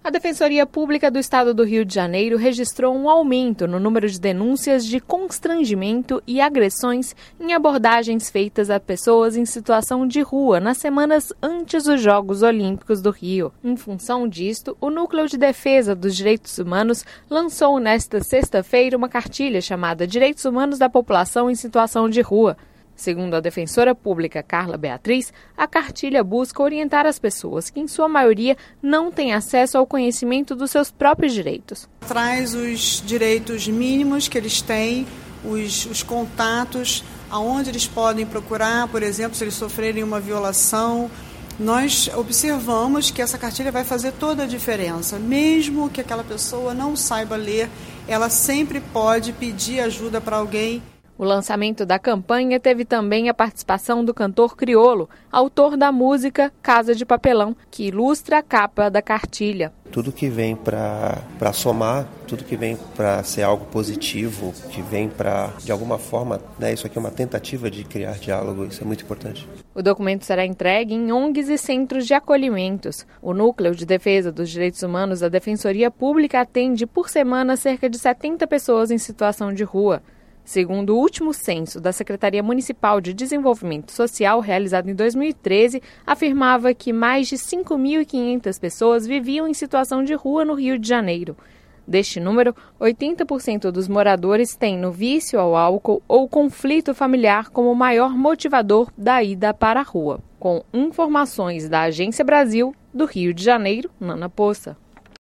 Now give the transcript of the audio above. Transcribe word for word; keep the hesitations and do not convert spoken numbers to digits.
A Defensoria Pública do Estado do Rio de Janeiro registrou um aumento no número de denúncias de constrangimento e agressões em abordagens feitas a pessoas em situação de rua nas semanas antes dos Jogos Olímpicos do Rio. Em função disto, o Núcleo de Defesa dos Direitos Humanos lançou nesta sexta-feira uma cartilha chamada Direitos Humanos da População em Situação de Rua. Segundo a defensora pública Carla Beatriz, a cartilha busca orientar as pessoas que, em sua maioria, não têm acesso ao conhecimento dos seus próprios direitos. Traz os direitos mínimos que eles têm, os, os contatos, aonde eles podem procurar, por exemplo, se eles sofrerem uma violação. Nós observamos que essa cartilha vai fazer toda a diferença. Mesmo que aquela pessoa não saiba ler, ela sempre pode pedir ajuda para alguém. O lançamento da campanha teve também a participação do cantor Criolo, autor da música Casa de Papelão, que ilustra a capa da cartilha. Tudo que vem para para somar, tudo que vem para ser algo positivo, que vem para, de alguma forma, né, isso aqui é uma tentativa de criar diálogo, isso é muito importante. O documento será entregue em O N Gs e centros de acolhimentos. O Núcleo de Defesa dos Direitos Humanos da Defensoria Pública atende por semana cerca de setenta pessoas em situação de rua. Segundo o último censo da Secretaria Municipal de Desenvolvimento Social, realizado em dois mil e treze, afirmava que mais de cinco mil e quinhentas pessoas viviam em situação de rua no Rio de Janeiro. Deste número, oitenta por cento dos moradores têm no vício ao álcool ou conflito familiar como maior motivador da ida para a rua. Com informações da Agência Brasil, do Rio de Janeiro, Nana Poça.